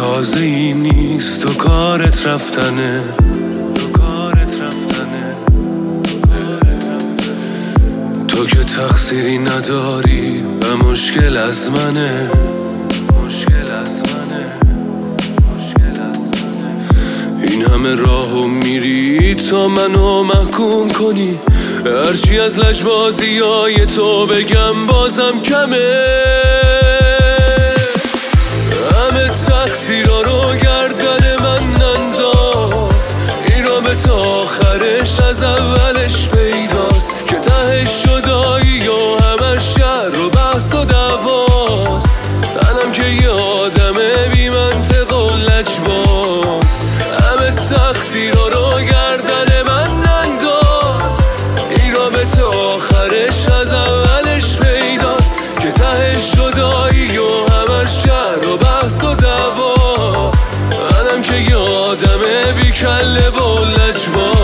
تازه ای نیست و کارت رفتنه. تو که تقصیری نداری و مشکل از منه. این همه راهو میری تا منو محکوم کنی، هرچی از لجبازیای تو بگم بازم کمه. همه تقصیرها رو گردن من انداز، این رابطه آخرش از اولش پیداست که تهش جدایی و همش شر و بحث و دعواست. منم که یه آدم بی منطق و لجباز. همه تقصیرها رو گردن من انداز، این رابطه آخرش از اولش پیداست که تهش جدایی و همش جر و بحث و دعواست. منم که یه آدم بی کله و لجباز.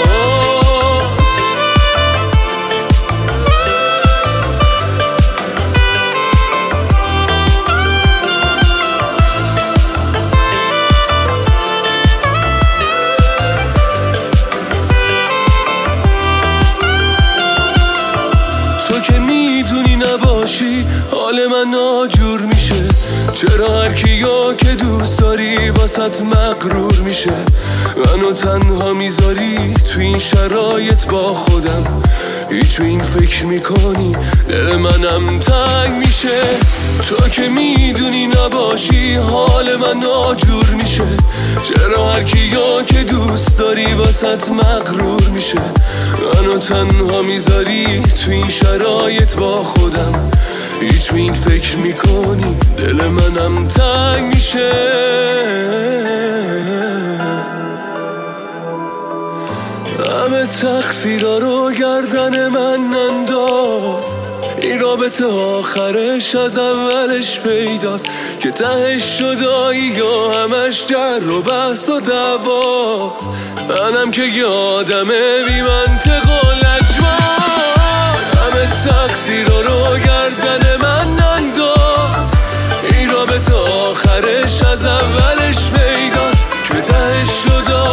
نباشی حال من ناجور میشه، چرا هر کیو که دوست داری واسط مغرور میشه. منو تنها میذاری تو این شرایط با خودم، هیچ این فکر میکنی دل منم تنگ میشه. تو که میدونی نباشی حال من ناجور میشه، چرا هر کیو که دوست داری واسط مغرور میشه. منو تنها میذاری تو این شرایط با خودم، هیچ این فکر میکنی دل منم تنگ میشه. همه تقصیرها رو گردن من انداز، این رابطه آخرش از اولش پیداست که تهش جدایی و همش جر و بحث و دعواست. منم که یه آدم بی منطق و لجباز. همه تقصیرها رو گردن من انداز، این رابطه آخرش از اولش پیداست که تهش جدایی